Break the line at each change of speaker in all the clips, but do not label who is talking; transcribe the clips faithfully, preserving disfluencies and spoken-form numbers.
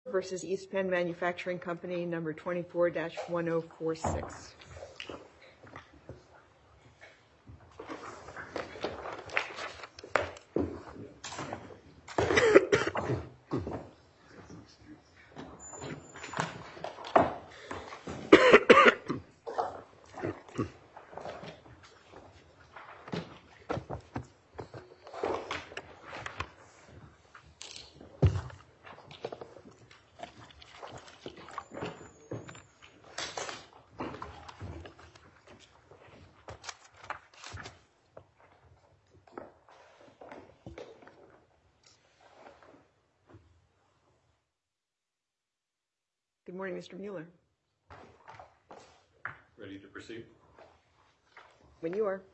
versus East Penn Manufacturing Company, number twenty-four dash one oh four six. Good morning, Mister Mueller.
Ready to proceed?
When you are.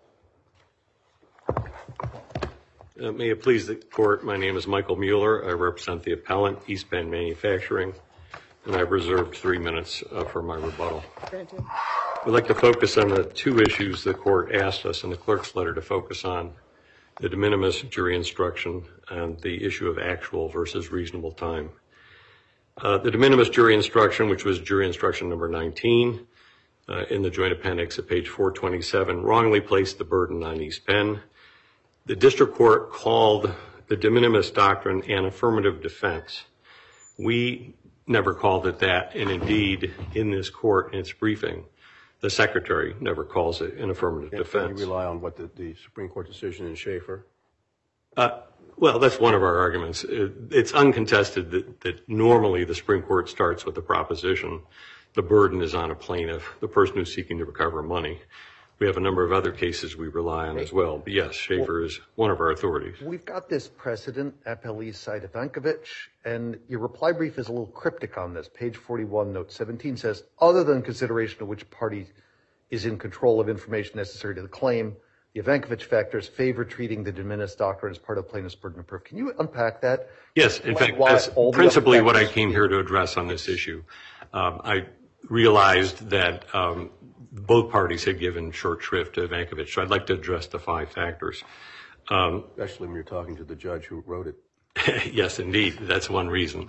Uh, may it please the court, my name is Michael Mueller. I represent the appellant, East Penn Manufacturing, and I've reserved three minutes uh, for my rebuttal.
Granted.
We'd like to focus on the two issues the court asked us in the clerk's letter to focus on: the de minimis jury instruction and the issue of actual versus reasonable time. Uh, the de minimis jury instruction, which was jury instruction number nineteen uh, in the joint appendix at page four twenty-seven, wrongly placed the burden on East Penn. The district court called the de minimis doctrine an affirmative defense. We never called it that, and indeed, in this court, in its briefing, the secretary never calls it an affirmative
and
defense.
You rely on what the, the Supreme Court decision in Schaefer?
Uh, Well, that's one of our arguments. It's uncontested that, that normally the Supreme Court starts with the proposition the burden is on a plaintiff, the person who's seeking to recover money. We have a number of other cases we rely on as well. But yes, Schaefer well, is one of our authorities.
We've got this precedent, Appellee's side Ivankovich, and your reply brief is a little cryptic on this. Page forty-one, note seventeen says, other than consideration of which party is in control of information necessary to the claim, the Ivankovich factors favor treating the de minimis doctrine as part of plaintiff's burden of proof. Can you unpack that?
Yes, in fact, that's principally what I came here to address on this issue. Um, I realized that um, both parties had given short shrift to Ivankovich, so I'd like to address the five factors.
Um, Especially when you're talking to the judge who wrote it.
Yes, indeed. That's one reason.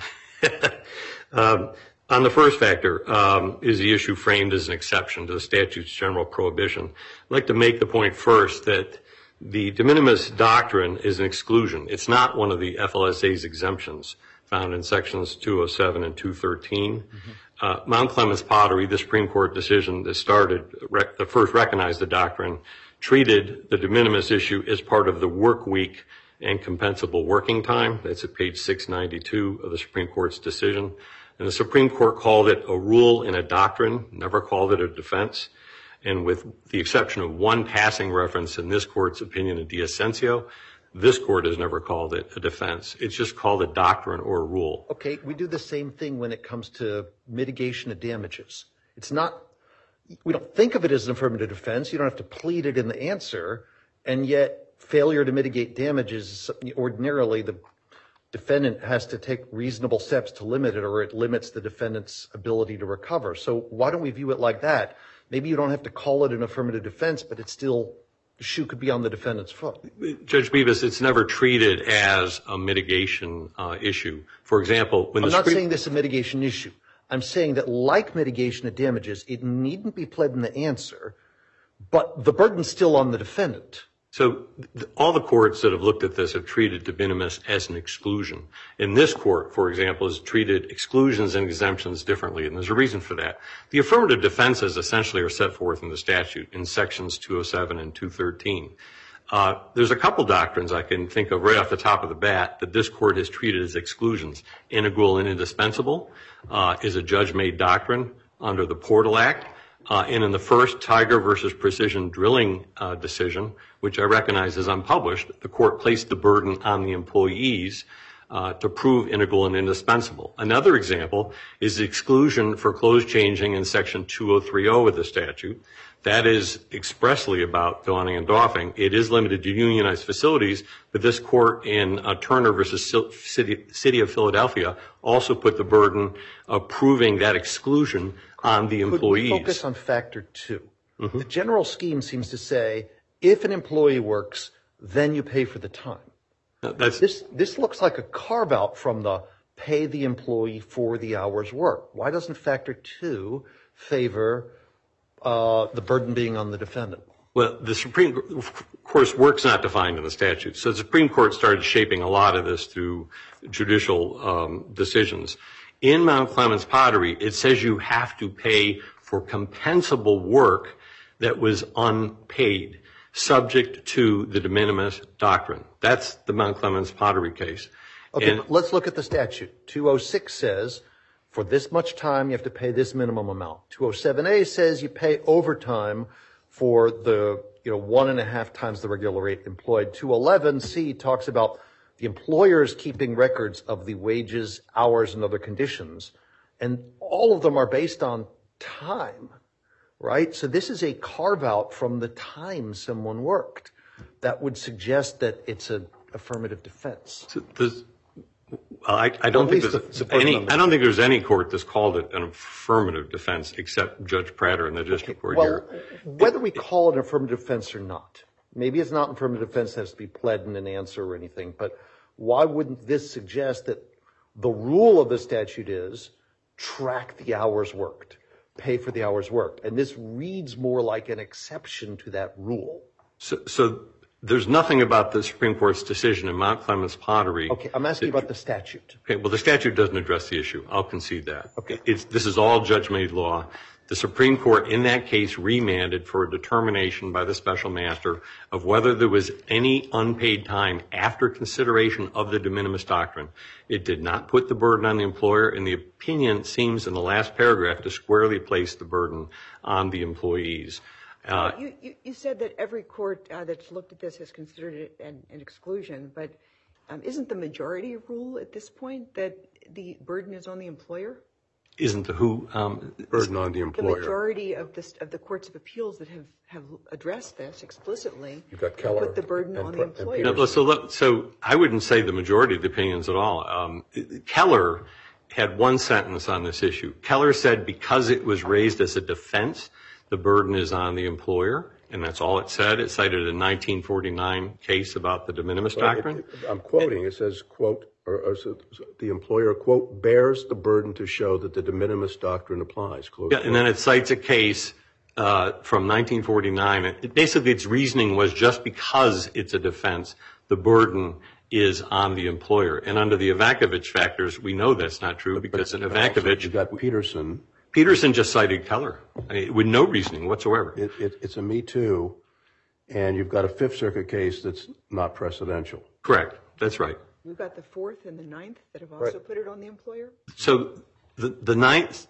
um, On the first factor, um, is the issue framed as an exception to the statute's general prohibition. I'd like to make the point first that the de minimis doctrine is an exclusion. It's not one of the F L S A's exemptions found in sections two oh seven and two thirteen. Mm-hmm. Uh, Mount Clemens Pottery, the Supreme Court decision that started, rec- the first recognized the doctrine, treated the de minimis issue as part of the work week and compensable working time. That's at page six ninety-two of the Supreme Court's decision. And the Supreme Court called it a rule and a doctrine, never called it a defense. And with the exception of one passing reference in this court's opinion in D'Ascensio, this court has never called it a defense. It's just called a doctrine or a rule.
Okay, we do the same thing when it comes to mitigation of damages. It's not, we don't think of it as an affirmative defense. You don't have to plead it in the answer. And yet failure to mitigate damages, ordinarily the defendant has to take reasonable steps to limit it, or it limits the defendant's ability to recover. So why don't we view it like that? Maybe you don't have to call it an affirmative defense, but it's still, the shoe could be on the defendant's foot.
Judge Bevis, it's never treated as a mitigation uh, issue. For example, when
I'm
the
not
Supreme-
saying this is a mitigation issue. I'm saying that like mitigation of damages, it needn't be pled in the answer, but the burden's still on the defendant.
So th- all the courts that have looked at this have treated de minimis as an exclusion. In this court, for example, has treated exclusions and exemptions differently, and there's a reason for that. The affirmative defenses essentially are set forth in the statute in sections two oh seven and two thirteen. Uh, there's a couple doctrines I can think of right off the top of the bat that this court has treated as exclusions. Integral and indispensable uh, is a judge-made doctrine under the Portal Act. Uh, and in the first Tiger versus Precision Drilling uh, decision, which I recognize is unpublished, the court placed the burden on the employees uh, to prove integral and indispensable. Another example is the exclusion for clothes changing in section two oh three oh of the statute. That is expressly about donning and doffing. It is limited to unionized facilities, but this court in uh, Turner versus City, City of Philadelphia also put the burden of proving that exclusion on the employees.
Could we focus on factor two? Mm-hmm. The general scheme seems to say if an employee works, then you pay for the time.
No, that's,
this this looks like a carve out from the pay the employee for the hours worked? Why doesn't factor two favor uh, the burden being on the defendant?
Well, the Supreme Court, of course, work's not defined in the statute. So the Supreme Court started shaping a lot of this through judicial um, decisions. In Mount Clemens Pottery, it says you have to pay for compensable work that was unpaid, subject to the de minimis doctrine. That's the Mount Clemens Pottery case.
Okay,
And
let's look at the statute. two oh six says for this much time you have to pay this minimum amount. two oh seven A says you pay overtime for the, you know, one and a half times the regular rate employed. two eleven C talks about the employers keeping records of the wages, hours, and other conditions. And all of them are based on time, right? So this is a carve out from the time someone worked. That would suggest that it's an affirmative defense.
so this, I, I don't
At
think
least
there's
the- the
any,
burden on
I don't think there's any court that's called it an affirmative defense except Judge Prater in the district court
Well,
here.
whether we call it an affirmative defense or not, maybe it's not an affirmative defense, it has to be pled in an answer or anything, but why wouldn't this suggest that the rule of the statute is track the hours worked, pay for the hours worked? And this reads more like an exception to that rule.
So, so there's nothing about the Supreme Court's decision in Mount Clemens Pottery.
Okay, I'm asking about the statute.
Okay, well, the statute doesn't address the issue. I'll concede that.
Okay.
It's, this is all judge-made law. The Supreme Court in that case remanded for a determination by the special master of whether there was any unpaid time after consideration of the de minimis doctrine. It did not put the burden on the employer, and the opinion seems in the last paragraph to squarely place the burden on the employees. Uh,
You, you, you said that every court uh, that's looked at this has considered it an, an exclusion, but um, isn't the majority rule at this point that the burden is on the employer?
isn't the who? Um,
Burden on the
The
employer.
majority of this, of the courts of appeals that have, have addressed this explicitly
You've got Keller
put the burden
and
on the
Pre- and
employer.
Peterson.
No, so, let- so I wouldn't say the majority of the opinions at all. Um, Keller had one sentence on this issue. Keller said because it was raised as a defense, the burden is on the employer, and that's all it said. It cited a nineteen forty-nine case about the de minimis
Well, it-
doctrine.
it- I'm quoting, it says, quote, or, or so- so the employer, quote, bears the burden to show that the de minimis doctrine applies, close
Yeah,
quote.
and then it cites a case uh, from nineteen forty-nine. It, basically, its reasoning was just because it's a defense, the burden is on the employer. And under the Ivankovich factors, we know that's not true because in
But also,
Ivankovich,
You've got Peterson.
Peterson just cited Keller I mean, with no reasoning whatsoever.
It, it, it's a Me Too, and you've got a Fifth Circuit case that's not precedential.
Correct. That's right.
We've got the fourth and the ninth that have also
Right.
put it on the employer.
So the the ninth,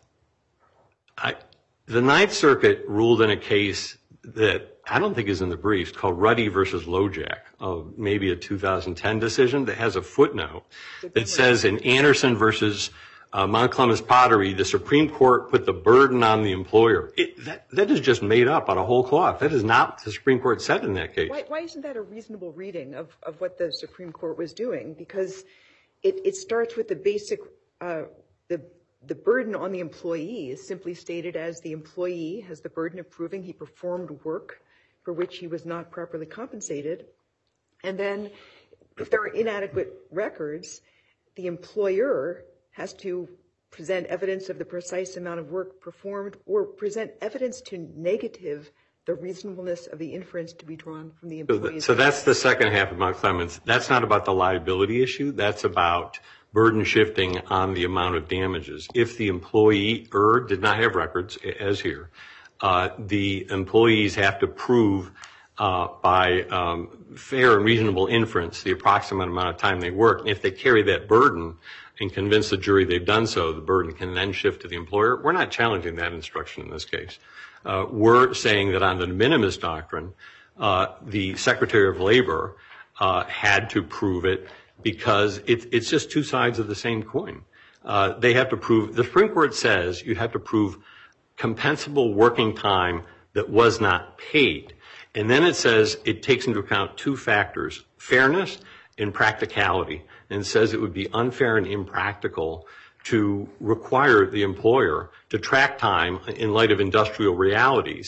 I, the Ninth Circuit ruled in a case that I don't think is in the briefs called Ruddy versus Lojack, uh, maybe a two thousand ten decision that has a footnote that says in Anderson versus uh, Mount Clemens Pottery, the Supreme Court put the burden on the employer. It, that, that is just made up out of whole cloth. That is not what the Supreme Court said in that case.
Why, why isn't that a reasonable reading of, of what the Supreme Court was doing? Because it, it starts with the basic, uh, the, the burden on the employee is simply stated as the employee has the burden of proving he performed work for which he was not properly compensated. And then if there are inadequate records, the employer has to present evidence of the precise amount of work performed or present evidence to negative the reasonableness of the inference to be drawn from the
So,
employee's.
th- so that's the second half of Mount Clemens. That's not about the liability issue. That's about burden shifting on the amount of damages. If the employer did not have records, as here, uh, the employees have to prove uh, by um, fair and reasonable inference the approximate amount of time they work. And if they carry that burden and convince the jury they've done so, the burden can then shift to the employer. We're not challenging that instruction in this case. Uh, we're saying that on the de minimis doctrine, uh, the Secretary of Labor uh, had to prove it because it, it's just two sides of the same coin. Uh, they have to prove, the Supreme Court says you have to prove compensable working time that was not paid. And then it says it takes into account two factors, fairness and practicality, and says it would be unfair and impractical to require the employer to track time in light of industrial realities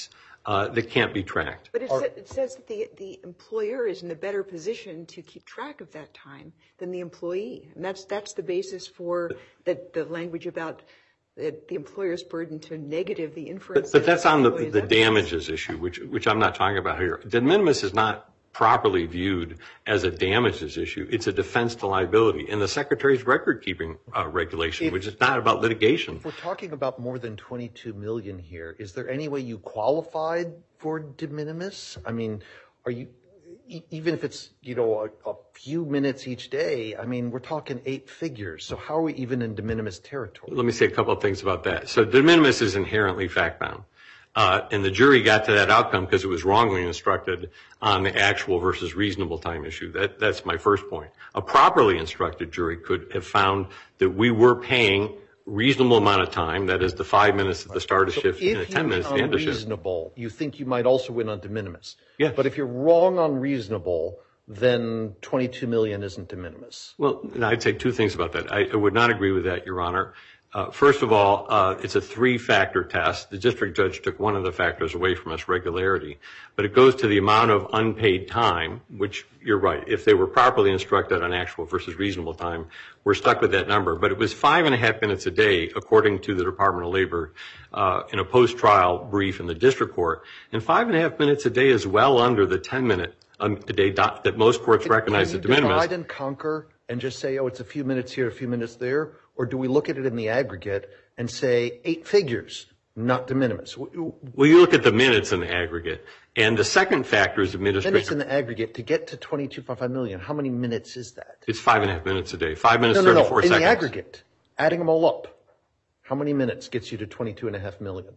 uh, that can't be tracked.
But it, sa- it says that the, the employer is in a better position to keep track of that time than the employee. And that's that's the basis for the, the language about the, the employer's burden to negative the inference.
But, but that's on the, the
evidence.
damages issue, which which I'm not talking about here. De minimis is not properly viewed as a damages issue. It's a defense to liability. And the Secretary's record-keeping uh, regulation, if, which is not about litigation.
If we're talking about more than twenty-two million here, is there any way you qualified for de minimis? I mean, are you, e- even if it's, you know, a, a few minutes each day, I mean, we're talking eight figures. So how are we even in de minimis territory?
Let me say a couple of things about that. So de minimis is inherently fact-bound. Uh, and the jury got to that outcome because it was wrongly instructed on the actual versus reasonable time issue. That, that's my first point. A properly instructed jury could have found that we were paying reasonable amount of time, that is the five minutes at the start of
so
shift and the ten minutes at the end of shift.
If you're unreasonable, you think you might also win on de minimis.
Yes.
But if you're wrong on reasonable, then twenty-two million isn't de minimis.
Well, I'd say two things about that. I, I would not agree with that, Your Honor. Uh, first of all, uh, it's a three-factor test. The district judge took one of the factors away from us, regularity. But it goes to the amount of unpaid time, which you're right. If they were properly instructed on actual versus reasonable time, we're stuck with that number. But it was five and a half minutes a day, according to the Department of Labor, uh, in a post-trial brief in the district court. And five and a half minutes a day is well under the ten-minute um, a day dot that most courts recognize as de minimis.
Can you divide and conquer and just say, oh, it's a few minutes here, a few minutes there? Or do we look at it in the aggregate and say eight figures, not de minimis?
Well, you look at the minutes in the aggregate. And the second factor is administrative.
Minutes in the aggregate. To get to twenty-two point five million, how many minutes is that?
It's five and a half minutes a day. Five minutes,
no, no,
thirty-four
no. In
seconds.
the aggregate, adding them all up, how many minutes gets you to twenty-two and a half million?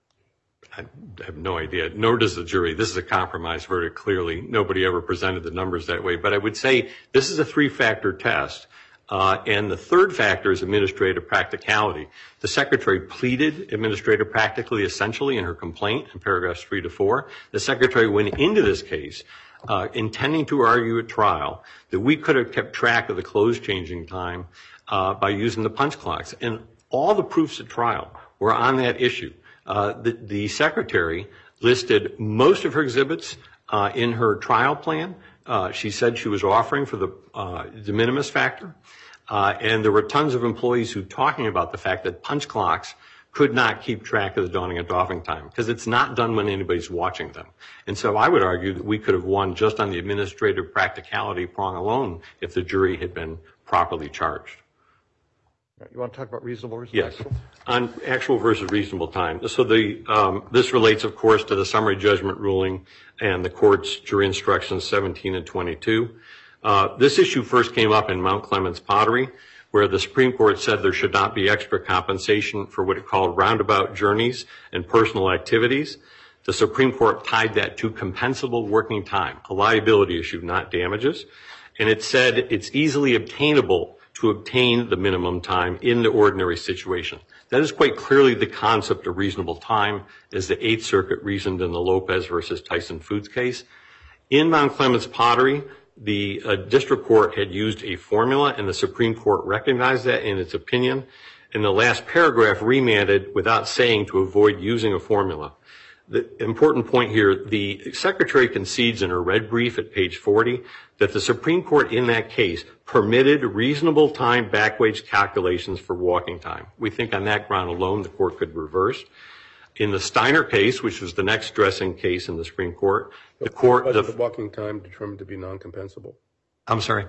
I have no idea, nor does the jury. This is a compromise verdict, clearly. Nobody ever presented the numbers that way. But I would say this is a three-factor test. Uh, and the third factor is administrative practicality. The Secretary pleaded administrative practically essentially in her complaint in paragraphs three to four. The Secretary went into this case uh, intending to argue at trial that we could have kept track of the clothes changing time uh, by using the punch clocks. And all the proofs at trial were on that issue. Uh, the, the Secretary listed most of her exhibits uh, in her trial plan. Uh, she said she was offering for the uh, de minimis factor. Uh, and there were tons of employees who were talking about the fact that punch clocks could not keep track of the donning and doffing time because it's not done when anybody's watching them. And so I would argue that we could have won just on the administrative practicality prong alone if the jury had been properly charged.
You want to talk about reasonable versus
Yes,
actual?
on actual versus reasonable time. So the um, this relates, of course, to the summary judgment ruling and the court's jury instructions seventeen and twenty-two. Uh, this issue first came up in Mount Clemens Pottery, where the Supreme Court said there should not be extra compensation for what it called roundabout journeys and personal activities. The Supreme Court tied that to compensable working time, a liability issue, not damages. And it said it's easily obtainable to obtain the minimum time in the ordinary situation. That is quite clearly the concept of reasonable time, as the Eighth Circuit reasoned in the Lopez versus Tyson Foods case. In Mount Clemens Pottery, the uh, district court had used a formula, and the Supreme Court recognized that in its opinion. In the last paragraph, remanded without saying to avoid using a formula. The important point here, the Secretary concedes in her red brief at page forty that the Supreme Court in that case permitted reasonable time back wage calculations for walking time. We think on that ground alone the court could reverse. In the Steiner case, which was the next dressing case in the Supreme Court, the court...
Was the walking time determined to be non-compensable?
I'm sorry?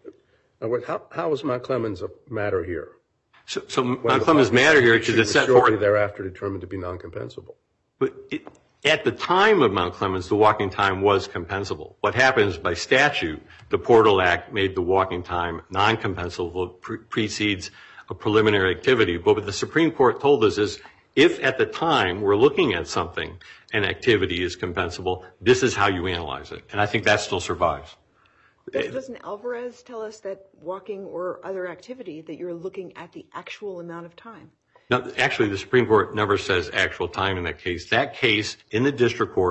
How, how is Mount Clemens a matter here?
So, so Mount Clemens matter here because it's set
shortly
forth...
thereafter determined to be non-compensable.
But it, at the time of Mount Clemens, the walking time was compensable. What happens by statute, the Portal Act made the walking time non-compensable, pre- precedes a preliminary activity. But what the Supreme Court told us is, if at the time we're looking at something, an activity is compensable, this is how you analyze it. And I think that still survives.
Doesn't Alvarez tell us that walking or other activity, that you're looking at the actual amount of time?
No, actually, the Supreme Court never says actual time in that case. That case, in the district court,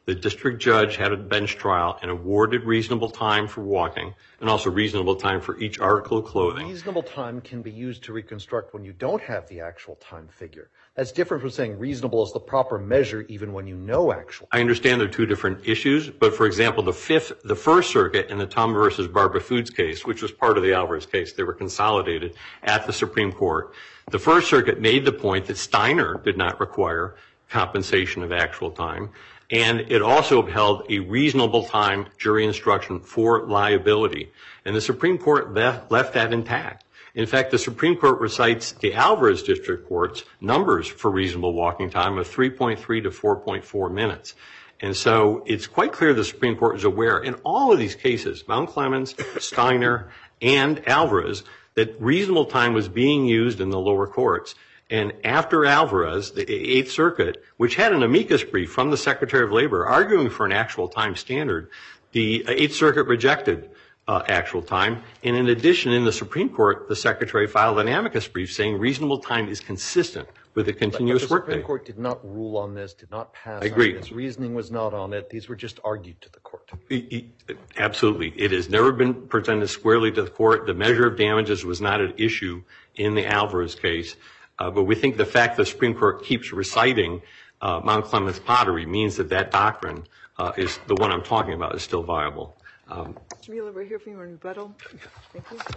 The district judge had a bench trial and awarded reasonable time for walking and also reasonable time for each article of clothing.
Reasonable time can be used to reconstruct when you don't have the actual time figure. That's different from saying reasonable is the proper measure even when you know actual.
I understand they're two different issues, but for example, the fifth, the First Circuit in the Tom versus Barbara Foods case, which was part of the Alvarez case, they were consolidated at the Supreme Court. The First Circuit made the point that Steiner did not require compensation of actual time, and it also upheld a reasonable time jury instruction for liability. And the Supreme Court left, left that intact. In fact, the Supreme Court recites the Alvarez District Court's numbers for reasonable walking time of three point three to four point four minutes. And so it's quite clear the Supreme Court is aware in all of these cases, Mount Clemens, Steiner, and Alvarez, that reasonable time was being used in the lower courts. And after Alvarez, the Eighth Circuit, which had an amicus brief from the Secretary of Labor arguing for an actual time standard, the Eighth Circuit rejected uh, actual time. And in addition, in the Supreme Court, the Secretary filed an amicus brief saying reasonable time is consistent with a continuous
but, but the
workday.
The Supreme Court did not rule on this, did not pass
I agree.
on this. Reasoning was not on it. These were just argued to the court.
Absolutely. It has never been presented squarely to the court. The measure of damages was not an issue in the Alvarez case. Uh, but we think the fact the Supreme Court keeps reciting uh, Mount Clemens pottery means that that doctrine uh, is the one I'm talking about is still viable. Um,
Mister Mueller, we're here for you on rebuttal. Thank you.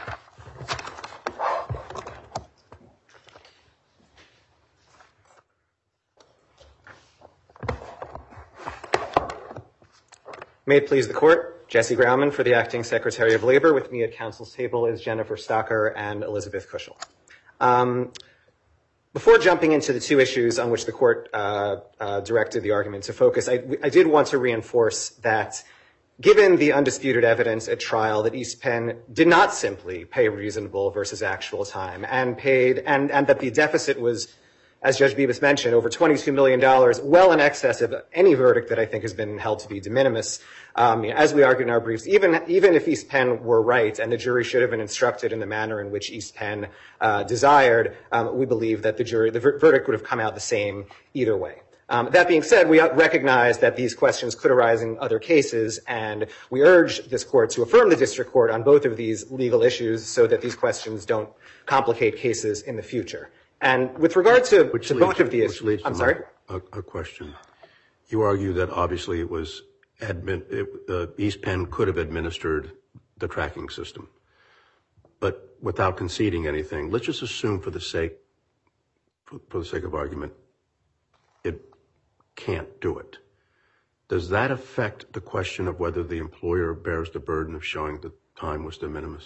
May it please the Court. Jesse Grauman for the Acting Secretary of Labor. With me at Council's table is Jennifer Stocker and Elizabeth Kushel. Um, Before jumping into the two issues on which the court uh, uh, directed the argument to focus, I, I did want to reinforce that given the undisputed evidence at trial that East Penn did not simply pay reasonable versus actual time and paid, and, and that the deficit was, as Judge Bibas mentioned, over twenty-two million dollars, well in excess of any verdict that I think has been held to be de minimis. Um, as we argued in our briefs, even even if East Penn were right and the jury should have been instructed in the manner in which East Penn uh, desired, um, we believe that the jury, the ver- verdict would have come out the same either way. Um, that being said, we recognize that these questions could arise in other cases, and we urge this court to affirm the district court on both of these legal issues so that these questions don't complicate cases in the future. And with regard to,
Which
to
leads,
both of these,
which leads
I'm
to
sorry?
A, a question. You argue that obviously it was admin, it, uh, East Penn could have administered the tracking system, but without conceding anything. Let's just assume for the sake, for, for the sake of argument, it can't do it. Does that affect the question of whether the employer bears the burden of showing that time was de minimis?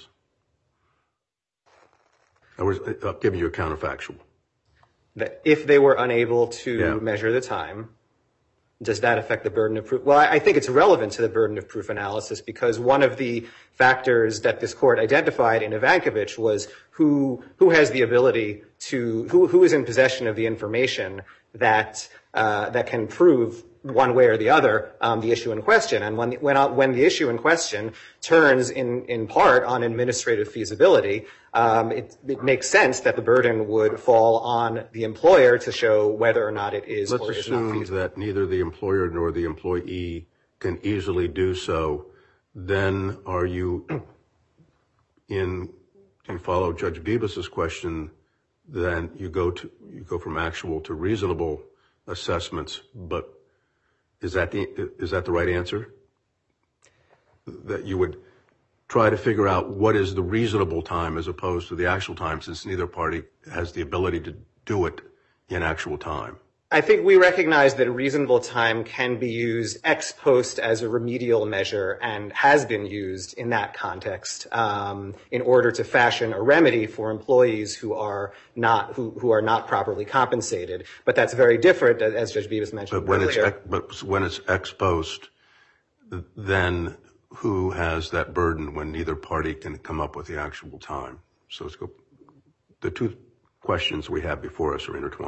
I was uh, giving you a counterfactual.
That if they were unable to
Yeah.
measure the time, does that affect the burden of proof? Well, I think it's relevant to the burden of proof analysis because one of the factors that this court identified in Ivankovich was who who has the ability to who who is in possession of the information that uh, that can prove one way or the other um, the issue in question. And when when uh, when the issue in question turns in in part on administrative feasibility, um, it, it makes sense that the burden would fall on the employer to show whether or not it is
Let's
or is not
assume
feasible.
that neither the employer nor the employee can easily do so. Then are you in, to follow Judge Bibas's question, then you go to, you go from actual to reasonable assessments, but is that the, is that the right answer? That you would try to figure out what is the reasonable time as opposed to the actual time, since neither party has the ability to do it in actual time.
I think we recognize that reasonable time can be used ex post as a remedial measure and has been used in that context um, in order to fashion a remedy for employees who are not who, who are not properly compensated. But that's very different, as Judge Bibas mentioned
But when
earlier.
it's ex, but when it's ex post, then who has that burden when neither party can come up with the actual time? So let's go. The two questions we have before us are intertwined.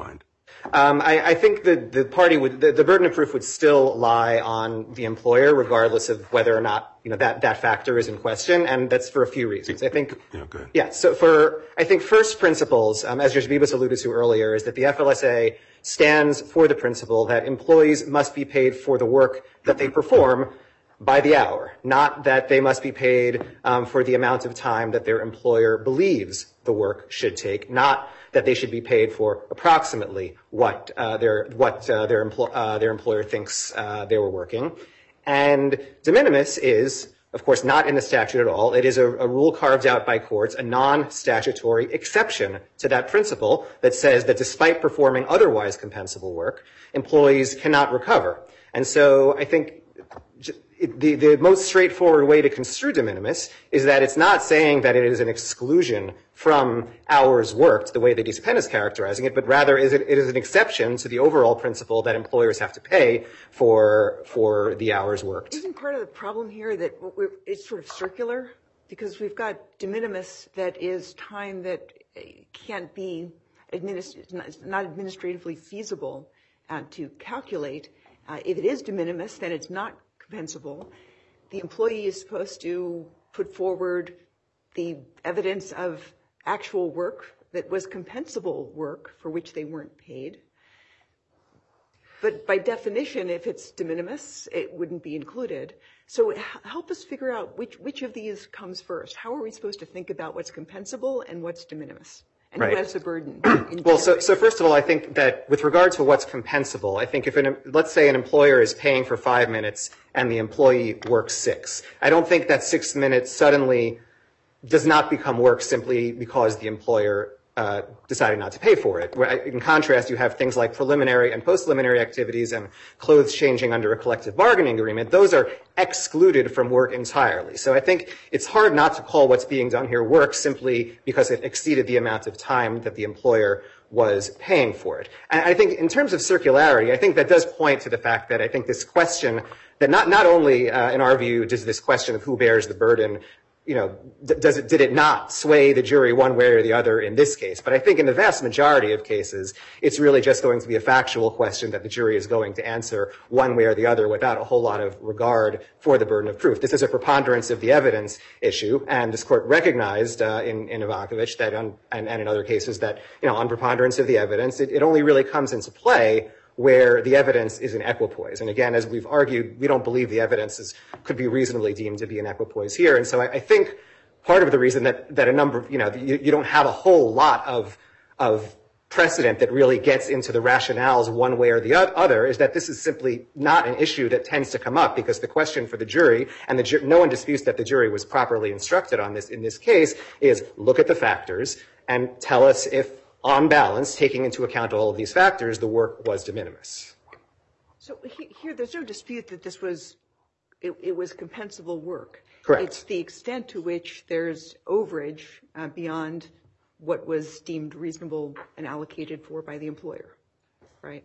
Um, I, I think that the party would, the, the burden of proof would still lie on the employer, regardless of whether or not, you know, that, that factor is in question. And that's for a few reasons. I think,
Yeah, go ahead.
yeah, so for, I think first principles, um, as Judge Bibas alluded to earlier, is that the F L S A stands for the principle that employees must be paid for the work that they perform by the hour, not that they must be paid um, for the amount of time that their employer believes the work should take, not that they should be paid for approximately what uh, their what uh, their empl- uh, their employer thinks uh, they were working. And de minimis is, of course, not in the statute at all. It is a, a rule carved out by courts, a non-statutory exception to that principle that says that despite performing otherwise compensable work, employees cannot recover. And so I think the, the most straightforward way to construe de minimis is that it's not saying that it is an exclusion from hours worked, the way that East Penn is characterizing it, but rather is it, it is an exception to the overall principle that employers have to pay for, for the hours worked.
Isn't part of the problem here that we're, it's sort of circular? Because we've got de minimis that is time that can't be administ- it's not administratively feasible uh, to calculate. Uh, if it is de minimis, then it's not compensable. The employee is supposed to put forward the evidence of actual work that was compensable work for which they weren't paid. But by definition, if it's de minimis, it wouldn't be included. So help us figure out which, which of these comes first. How are we supposed to think about what's compensable and what's de minimis? And
Right.
who has the burden?
Well, so, so first of all, I think that with regard to what's compensable, I think if an, let's say an employer is paying for five minutes and the employee works six, I don't think that six minutes suddenly does not become work simply because the employer uh, decided not to pay for it. Where, in contrast, you have things like preliminary and post-preliminary activities and clothes changing under a collective bargaining agreement. Those are excluded from work entirely. So I think it's hard not to call what's being done here work simply because it exceeded the amount of time that the employer was paying for it. And I think in terms of circularity, I think that does point to the fact that I think this question that not, not only uh, in our view does this question of who bears the burden, you know, does it, did it not sway the jury one way or the other in this case? But I think in the vast majority of cases, it's really just going to be a factual question that the jury is going to answer one way or the other without a whole lot of regard for the burden of proof. This is a preponderance of the evidence issue, and this court recognized uh, in, in Ivankovich that on, and, and in other cases that, you know, on preponderance of the evidence, it, it only really comes into play where the evidence is in equipoise. And again, as we've argued, we don't believe the evidence is, could be reasonably deemed to be in equipoise here. And so I, I think part of the reason that, that a number of, you know, you, you don't have a whole lot of, of precedent that really gets into the rationales one way or the other is that this is simply not an issue that tends to come up because the question for the jury, and the ju- no one disputes that the jury was properly instructed on this in this case, is look at the factors and tell us if, on balance, taking into account all of these factors, the work was de minimis.
So he, here, there's no dispute that this was, it, it was compensable work.
Correct.
It's the extent to which there's overage uh, beyond what was deemed reasonable and allocated for by the employer, right?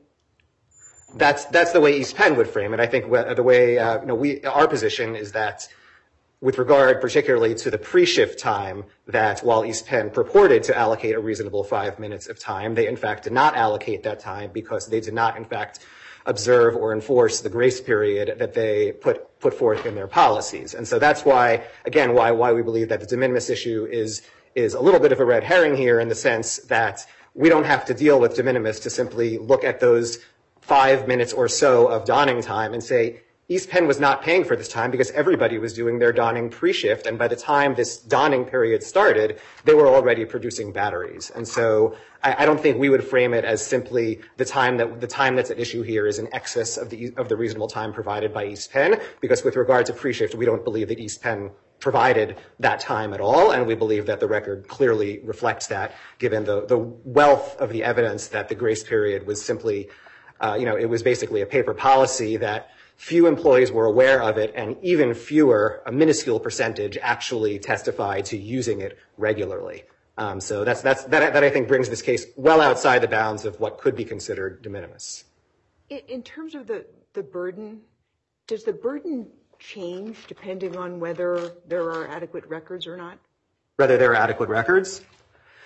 That's that's the way East Penn would frame it. I think the way uh, you know we our position is that, with regard particularly to the pre-shift time, that while East Penn purported to allocate a reasonable five minutes of time, they in fact did not allocate that time because they did not in fact observe or enforce the grace period that they put put forth in their policies. And so that's why, again, why why we believe that the de minimis issue is is a little bit of a red herring here in the sense that we don't have to deal with de minimis to simply look at those five minutes or so of donning time and say, East Penn was not paying for this time because everybody was doing their donning pre-shift, and by the time this donning period started, they were already producing batteries. And so I, I don't think we would frame it as simply the time that the time that's at issue here is in excess of the of the reasonable time provided by East Penn, because with regard to pre-shift, we don't believe that East Penn provided that time at all, and we believe that the record clearly reflects that, given the the wealth of the evidence that the grace period was simply, uh, you know, it was basically a paper policy that few employees were aware of it, and even fewer, a minuscule percentage, actually testified to using it regularly. Um, so that's that's that, that I think brings this case well outside the bounds of what could be considered de minimis.
In, in terms of the, the burden, does the burden change depending on whether there are adequate records or not?
Whether there are adequate records?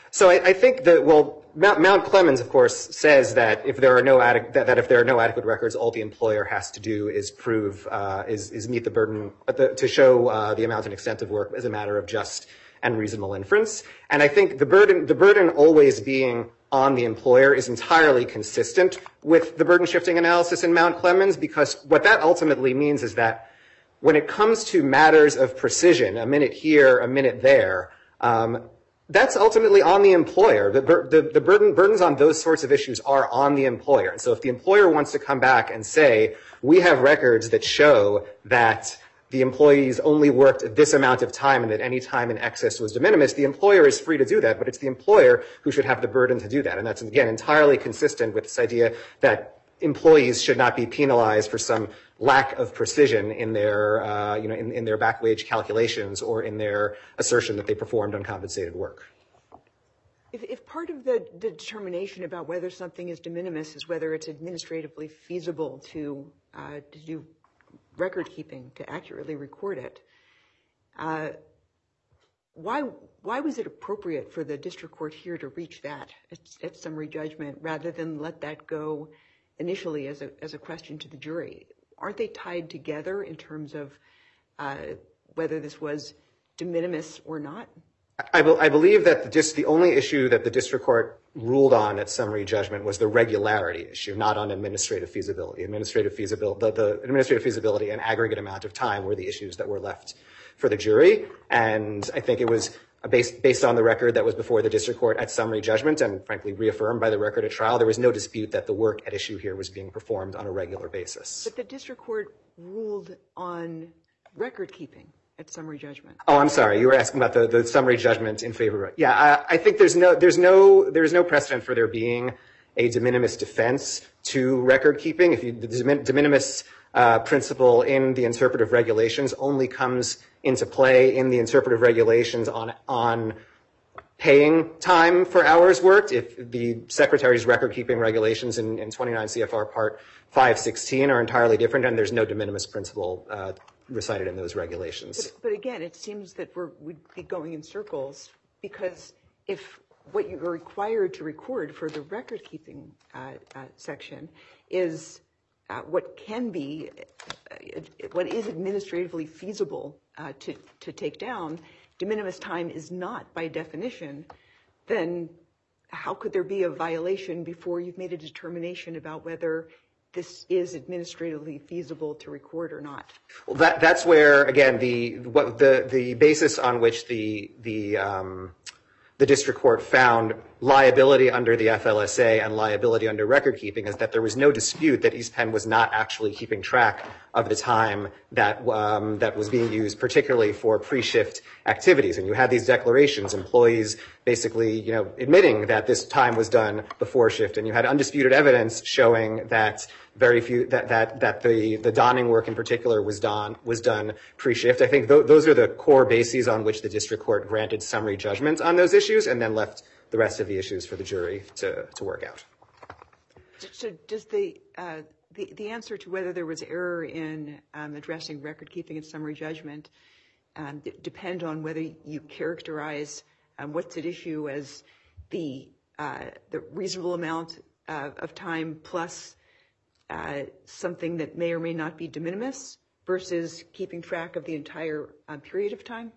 So I, I think that, well, Mount, Mount Clemens, of course, says that if there are no adequate, that, that if there are no adequate records, all the employer has to do is prove, uh, is, is meet the burden uh, the, to show uh, the amount and extent of work as a matter of just and reasonable inference. And I think the burden, the burden always being on the employer is entirely consistent with the burden shifting analysis in Mount Clemens, because what that ultimately means is that when it comes to matters of precision, a minute here, a minute there, um, that's ultimately on the employer. The, the, the burden, burdens on those sorts of issues are on the employer. And so if the employer wants to come back and say, we have records that show that the employees only worked this amount of time and that any time in excess was de minimis, the employer is free to do that, but it's the employer who should have the burden to do that. And that's, again, entirely consistent with this idea that employees should not be penalized for some lack of precision in their, uh, you know, in, in their back wage calculations or in their assertion that they performed uncompensated work.
If, if part of the, the determination about whether something is de minimis is whether it's administratively feasible to, uh, to do record keeping, to accurately record it, uh, why why was it appropriate for the district court here to reach that at, at summary judgment rather than let that go initially as a as a question to the jury? Aren't they tied together in terms of uh, whether this was de minimis or not?
I, be, I believe that just the only issue that the district court ruled on at summary judgment was the regularity issue, not on administrative feasibility. Administrative feasibility, the, the administrative feasibility and aggregate amount of time were the issues that were left for the jury. And I think it was based, based on the record that was before the district court at summary judgment and frankly reaffirmed by the record at trial, there was no dispute that the work at issue here was being performed on a regular basis.
But the district court ruled on record keeping at summary judgment.
Oh, I'm sorry. You were asking about the, the summary judgment in favor of it. Yeah, I, I think there's no, there's no, there's no precedent for there being a de minimis defense to record keeping. If you, the de minimis uh, principle in the interpretive regulations only comes into play in the interpretive regulations on, on paying time for hours worked. If the secretary's record keeping regulations in, in twenty-nine C F R part five sixteen are entirely different and there's no de minimis principle uh, recited in those regulations.
But, but again, it seems that we're, we'd be going in circles because if what you're required to record for the record keeping uh, uh, section is uh, what can be, uh, what is administratively feasible uh, to, to take down, de minimis time is not by definition, then how could there be a violation before you've made a determination about whether this is administratively feasible to record or not?
Well, that, that's where, again, the, what the, the basis on which the, the, um, the district court found liability under the F L S A and liability under record keeping is that there was no dispute that East Penn was not actually keeping track of the time that, um, that was being used, particularly for pre-shift activities. And you had these declarations, employees basically, you know, admitting that this time was done before shift. And you had undisputed evidence showing that very few, that, that, that the, the donning work in particular was done, was done pre-shift. I think th- those are the core bases on which the district court granted summary judgment on those issues and then left the rest of the issues for the jury to, to work out.
So does the, uh, the, the answer to whether there was error in um, addressing record keeping and summary judgment um, d- depend on whether you characterize um, what's at issue as the, uh, the reasonable amount uh, of time plus uh, something that may or may not be de minimis versus keeping track of the entire uh, period of time?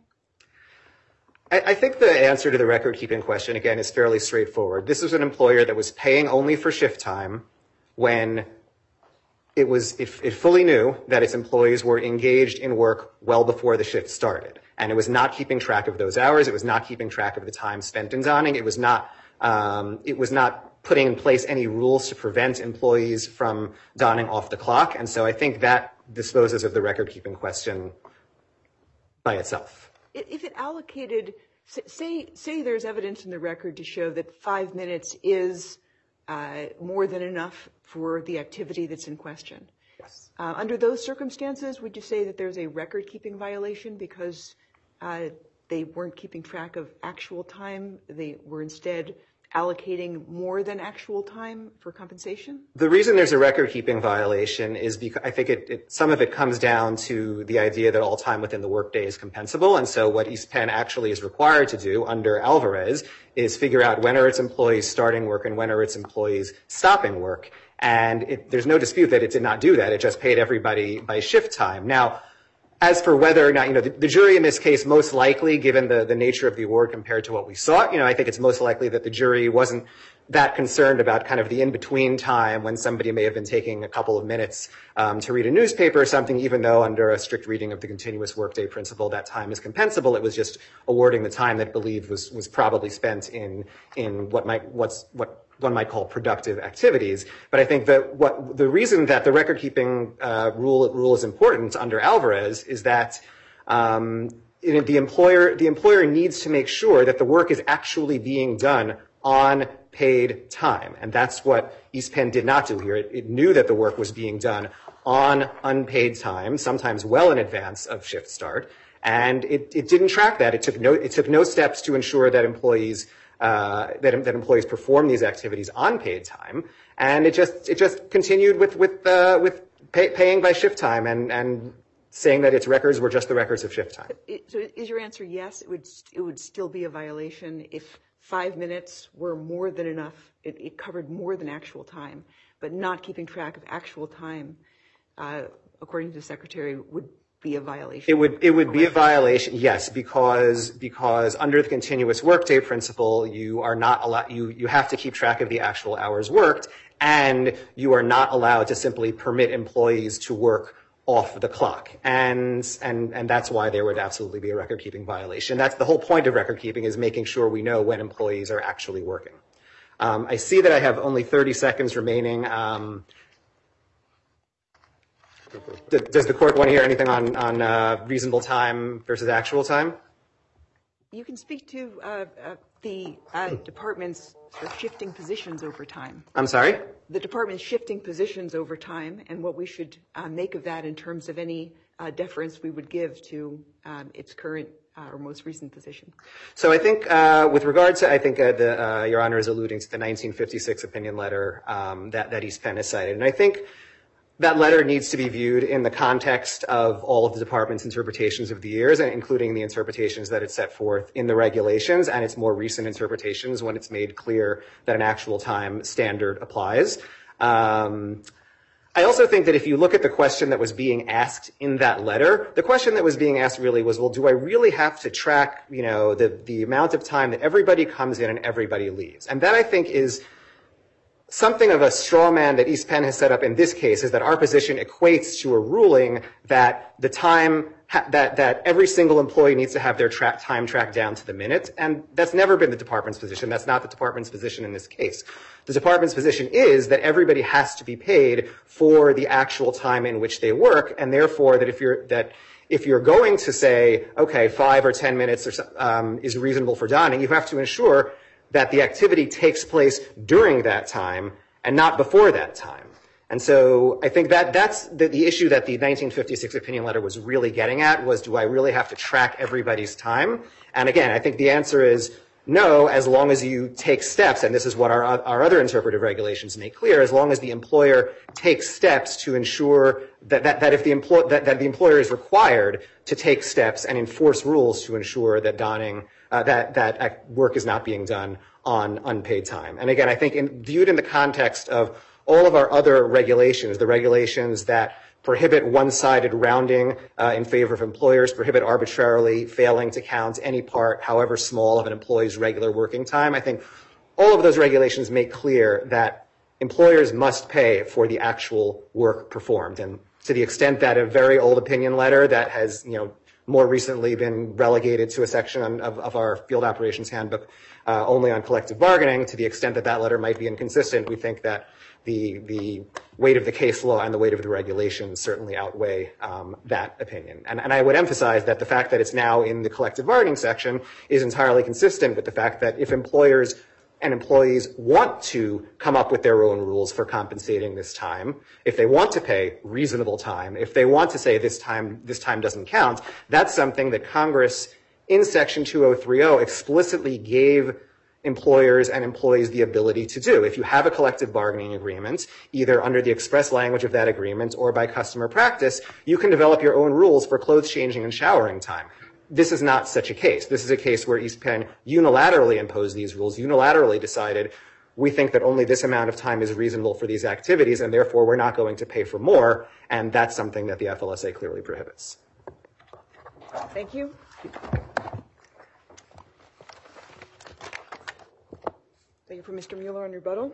I think the answer to the record keeping question, again, is fairly straightforward. This was an employer that was paying only for shift time when it was, it, it fully knew that its employees were engaged in work well before the shift started. And it was not keeping track of those hours. It was not keeping track of the time spent in donning. It was not, um, it was not putting in place any rules to prevent employees from donning off the clock. And so I think that disposes of the record keeping question by itself.
If it allocated, say, say there's evidence in the record to show that five minutes is uh, more than enough for the activity that's in question.
Yes.
Uh, under those circumstances, would you say that there's a record-keeping violation because uh, they weren't keeping track of actual time? They were instead allocating more than actual time for compensation?
The reason there's a record-keeping violation is because I think it, it, some of it comes down to the idea that all time within the workday is compensable. And so what East Penn actually is required to do under Alvarez is figure out when are its employees starting work and when are its employees stopping work. And it, there's no dispute that it did not do that. It just paid everybody by shift time. Now, as for whether or not, you know, the, the jury in this case, most likely, given the, the nature of the award compared to what we sought, you know, I think it's most likely that the jury wasn't that concerned about kind of the in-between time when somebody may have been taking a couple of minutes um, to read a newspaper or something, even though under a strict reading of the continuous workday principle, that time is compensable. It was just awarding the time that it believed was, was probably spent in, in what might, what's, what, one might call productive activities. But I think that what the reason that the record-keeping uh, rule rule is important under Alvarez is that um, it, the employer the employer needs to make sure that the work is actually being done on paid time, and that's what East Penn did not do here. It, it knew that the work was being done on unpaid time, sometimes well in advance of shift start, and it, it didn't track that. It took no it took no steps to ensure that employees. Uh, that, that employees perform these activities on paid time, and it just it just continued with with uh, with pay, paying by shift time and and saying that its records were just the records of shift time.
So is your answer yes? It would it would still be a violation if five minutes were more than enough. It, it covered more than actual time, but not keeping track of actual time, uh, according to the Secretary, would be a violation.
It would it would be a violation, yes, because because under the continuous workday principle, you are not allowed you you have to keep track of the actual hours worked, and you are not allowed to simply permit employees to work off the clock. And and and that's why there would absolutely be a record keeping violation. That's the whole point of record keeping, is making sure we know when employees are actually working. Um, I see that I have only thirty seconds remaining. Um, Does the court want to hear anything on, on uh, reasonable time versus actual time?
You can speak to uh, uh, the uh, department's sort of shifting positions over time.
I'm sorry?
The department's shifting positions over time, and what we should uh, make of that in terms of any uh, deference we would give to um, its current uh, or most recent position.
So I think uh, with regard to, I think uh, the, uh, Your Honor is alluding to the nineteen fifty-six opinion letter um, that, that East Penn has cited. And I think that letter needs to be viewed in the context of all of the department's interpretations of the years, including the interpretations that it set forth in the regulations and its more recent interpretations when it's made clear that an actual time standard applies. Um, I also think that if you look at the question that was being asked in that letter, the question that was being asked really was, well, do I really have to track, you know, the, the amount of time that everybody comes in and everybody leaves? And that, I think, is something of a straw man that East Penn has set up in this case, is that our position equates to a ruling that the time ha- that that every single employee needs to have their tra- time tracked down to the minute, and that's never been the department's position. That's not the department's position in this case. The department's position is that everybody has to be paid for the actual time in which they work, and therefore that if you're that if you're going to say, okay, five or ten minutes or so, um, is reasonable for donning, you have to ensure that the activity takes place during that time and not before that time. And so I think that that's the, the issue that the nineteen fifty-six opinion letter was really getting at, was, do I really have to track everybody's time? And again, I think the answer is no, as long as you take steps, and this is what our, our other interpretive regulations make clear, as long as the employer takes steps to ensure that, that, that if the employ, that, that the employer is required to take steps and enforce rules to ensure that donning Uh, that that work is not being done on unpaid time. And again, I think in, viewed in the context of all of our other regulations, the regulations that prohibit one-sided rounding uh, in favor of employers, prohibit arbitrarily failing to count any part, however small, of an employee's regular working time, I think all of those regulations make clear that employers must pay for the actual work performed. And to the extent that a very old opinion letter that has, you know, more recently been relegated to a section of, of our field operations handbook uh, only on collective bargaining, to the extent that that letter might be inconsistent, we think that the the weight of the case law and the weight of the regulations certainly outweigh um, that opinion. And, and I would emphasize that the fact that it's now in the collective bargaining section is entirely consistent with the fact that if employers and employees want to come up with their own rules for compensating this time, if they want to pay reasonable time, if they want to say this time this time doesn't count, that's something that Congress in Section two oh three oh explicitly gave employers and employees the ability to do. If you have a collective bargaining agreement, either under the express language of that agreement or by customer practice, you can develop your own rules for clothes changing and showering time. This is not such a case. This is a case where East Penn unilaterally imposed these rules, unilaterally decided we think that only this amount of time is reasonable for these activities, and therefore we're not going to pay for more, and that's something that the F L S A clearly prohibits.
Thank you. Thank you for Mister Mueller on rebuttal.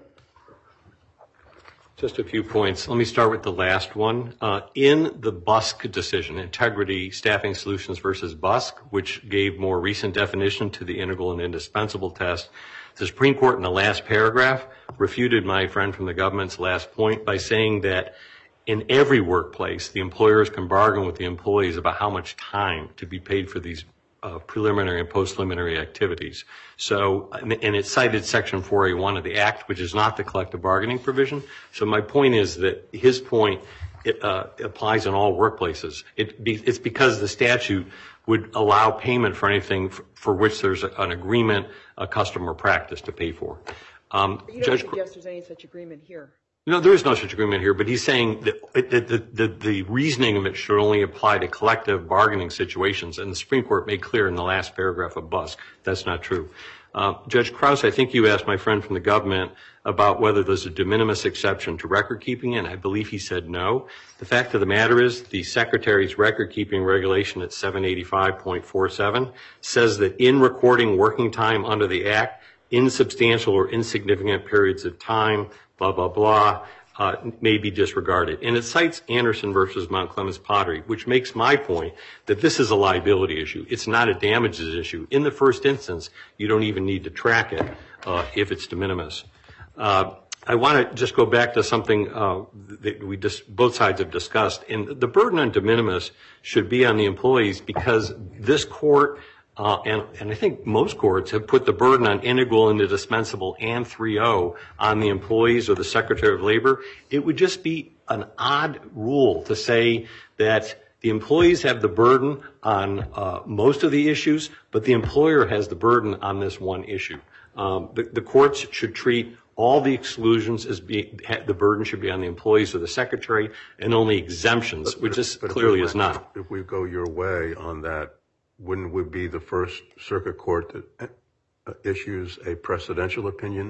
Just a few points. Let me start with the last one. Uh, in the BUSK decision, Integrity Staffing Solutions versus BUSK, which gave more recent definition to the integral and indispensable test, the Supreme Court in the last paragraph refuted my friend from the government's last point by saying that in every workplace, the employers can bargain with the employees about how much time to be paid for these uh, preliminary and post-preliminary activities. So, and it cited Section four A one of the Act, which is not the collective bargaining provision. So my point is that his point it, uh, applies in all workplaces. It be, it's because the statute would allow payment for anything for, for which there's a, an agreement, a custom or practice to pay for. Um,
but you don't
Judge,
suggest there's any such agreement here.
No, there is no such agreement here, but he's saying that the, the, the, the reasoning of it should only apply to collective bargaining situations, and the Supreme Court made clear in the last paragraph of BUSK that's not true. Uh, Judge Krause, I think you asked my friend from the government about whether there's a de minimis exception to record keeping, and I believe he said no. The fact of the matter is the Secretary's record keeping regulation at seven eighty-five point four seven says that in recording working time under the Act, insubstantial or insignificant periods of time, blah, blah, blah, uh, may be disregarded. And it cites Anderson versus Mount Clemens Pottery, which makes my point that this is a liability issue. It's not a damages issue. In the first instance, you don't even need to track it uh, if it's de minimis. Uh, I want to just go back to something uh, that we just, both sides have discussed. And the burden on de minimis should be on the employees because this court Uh, and, and I think most courts have put the burden on integral and indispensable and three oh on the employees or the Secretary of Labor. It would just be an odd rule to say that the employees have the burden on uh, most of the issues, but the employer has the burden on this one issue. Um, the, the courts should treat all the exclusions as being, the burden should be on the employees or the Secretary, and only exemptions,
but,
which
but,
this
but
clearly
if
is not.
If we go your way on that, wouldn't we be the first circuit court that uh, issues a precedential opinion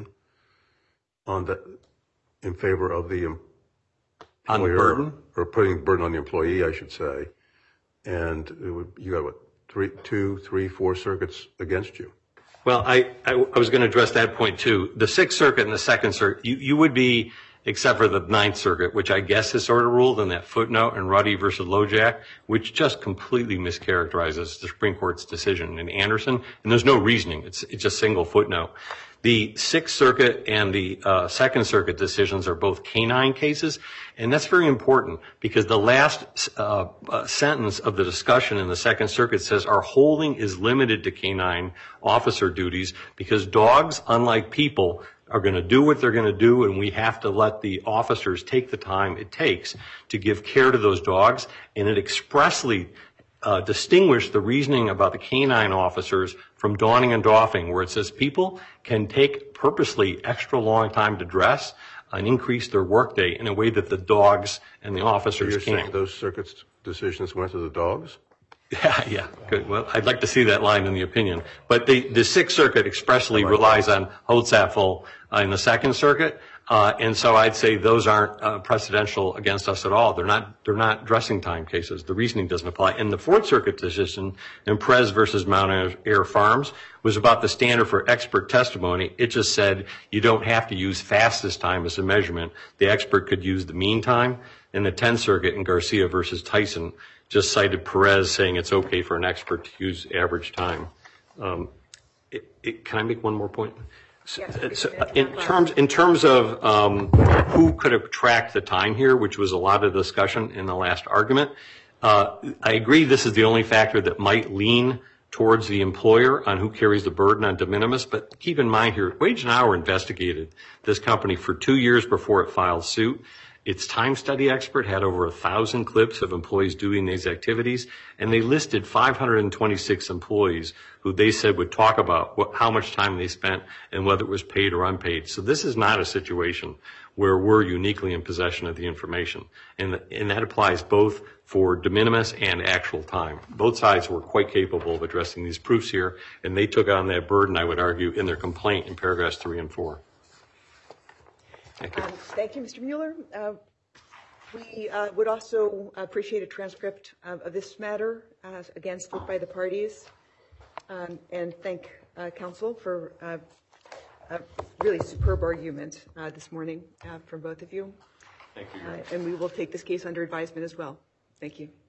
on the in favor of the employer,
on the burden,
or putting burden on the employee, I should say? And it would, you got what, three, two, three, four circuits against you?
Well, I, I, I was going to address that point too. The Sixth Circuit and the Second Circuit, you, you would be, except for the Ninth Circuit, which I guess is sort of ruled in that footnote in Ruddy versus Lojack, which just completely mischaracterizes the Supreme Court's decision in Anderson. And there's no reasoning. It's, it's a single footnote. The Sixth Circuit and the uh, Second Circuit decisions are both canine cases. And that's very important because the last uh, uh, sentence of the discussion in the Second Circuit says our holding is limited to canine officer duties because dogs, unlike people, are going to do what they're going to do, and we have to let the officers take the time it takes to give care to those dogs. And it expressly uh, distinguished the reasoning about the canine officers from donning and doffing, where it says people can take purposely extra long time to dress and increase their workday in a way that the dogs and the officers
so you're
can't.
Saying those circuits decisions went to the dogs?
Yeah, yeah, good. Well, I'd like to see that line in the opinion. But the, the Sixth Circuit expressly relies on Holtzapfel uh, in the Second Circuit, uh, and so I'd say those aren't uh, precedential against us at all. They're not. They're not dressing time cases. The reasoning doesn't apply. And the Fourth Circuit decision in Perez versus Mount Air Farms was about the standard for expert testimony. It just said you don't have to use fastest time as a measurement. The expert could use the mean time. And the Tenth Circuit in Garcia versus Tyson just cited Perez saying it's okay for an expert to use average time. Um, it, it, can I make one more point?
Yes,
so, in terms in terms of um, who could have tracked the time here, which was a lot of discussion in the last argument, uh, I agree this is the only factor that might lean towards the employer on who carries the burden on de minimis. But keep in mind here, Wage and Hour investigated this company for two years before it filed suit. Its time study expert had over a thousand clips of employees doing these activities, and they listed five hundred twenty-six employees who they said would talk about what, how much time they spent and whether it was paid or unpaid. So this is not a situation where we're uniquely in possession of the information. And, and that applies both for de minimis and actual time. Both sides were quite capable of addressing these proofs here, and they took on that burden, I would argue, in their complaint in paragraphs three and four. Thank you.
Um, thank you, Mister Mueller. Uh, we uh, would also appreciate a transcript of, of this matter, uh, again, split by the parties, um, and thank uh, counsel for uh, a really superb argument uh, this morning uh, from both of you.
Thank you.
Uh, and we will take this case under advisement as well. Thank you.